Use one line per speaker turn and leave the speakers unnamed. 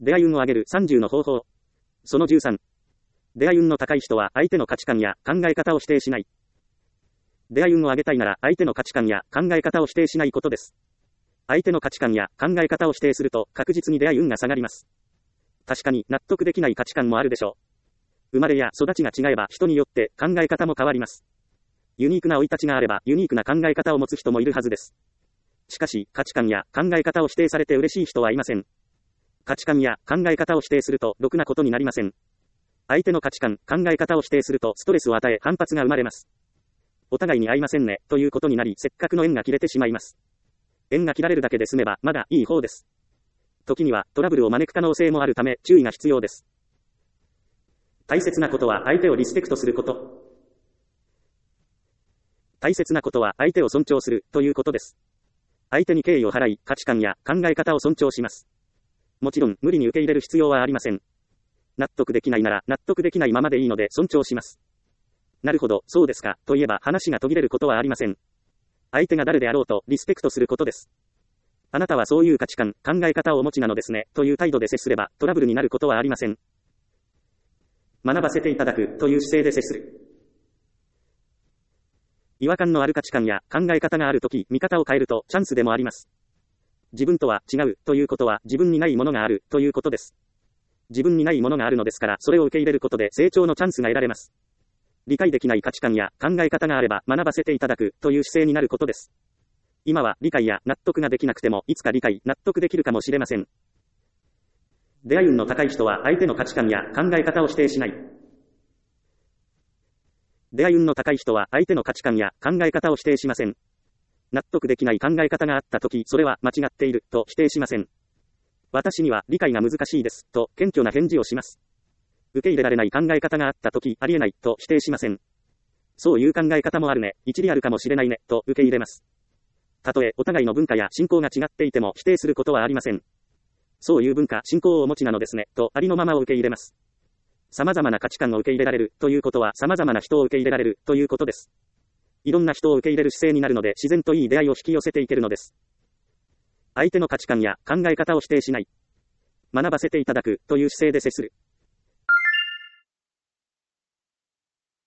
出会い運を上げる30の方法。その13。出会い運の高い人は相手の価値観や考え方を否定しない。出会い運を上げたいなら相手の価値観や考え方を否定しないことです。相手の価値観や考え方を否定すると確実に出会い運が下がります。確かに納得できない価値観もあるでしょう。生まれや育ちが違えば人によって考え方も変わります。ユニークな生い立ちがあればユニークな考え方を持つ人もいるはずです。しかし価値観や考え方を否定されて嬉しい人はいません。価値観や考え方を否定するとろくなことになりません。相手の価値観、考え方を否定するとストレスを与え反発が生まれます。お互いに合いませんねということになりせっかくの縁が切れてしまいます。縁が切られるだけで済めばまだいい方です。時にはトラブルを招く可能性もあるため注意が必要です。大切なことは相手をリスペクトすること。大切なことは相手を尊重するということです。相手に敬意を払い価値観や考え方を尊重します。もちろん無理に受け入れる必要はありません。納得できないなら納得できないままでいいので尊重します。なるほど、そうですか、と言えば話が途切れることはありません。相手が誰であろうとリスペクトすることです。あなたはそういう価値観、考え方をお持ちなのですね、という態度で接すればトラブルになることはありません。学ばせていただくという姿勢で接する。違和感のある価値観や考え方があるとき、見方を変えるとチャンスでもあります。自分とは違うということは自分にないものがあるということです。自分にないものがあるのですからそれを受け入れることで成長のチャンスが得られます。理解できない価値観や考え方があれば学ばせていただくという姿勢になることです。今は理解や納得ができなくてもいつか理解、納得できるかもしれません。出会い運の高い人は相手の価値観や考え方を否定しない。出会い運の高い人は相手の価値観や考え方を否定しません。納得できない考え方があったとき、それは間違っていると否定しません。私には理解が難しいですと謙虚な返事をします。受け入れられない考え方があったとき、ありえないと否定しません。そういう考え方もあるね、一理あるかもしれないねと受け入れます。たとえお互いの文化や信仰が違っていても否定することはありません。そういう文化、信仰をお持ちなのですねとありのままを受け入れます。様々な価値観を受け入れられるということは様々な人を受け入れられるということです。いろんな人を受け入れる姿勢になるので自然といい出会いを引き寄せていけるのです。相手の価値観や考え方を否定しない。学ばせていただくという姿勢で接する。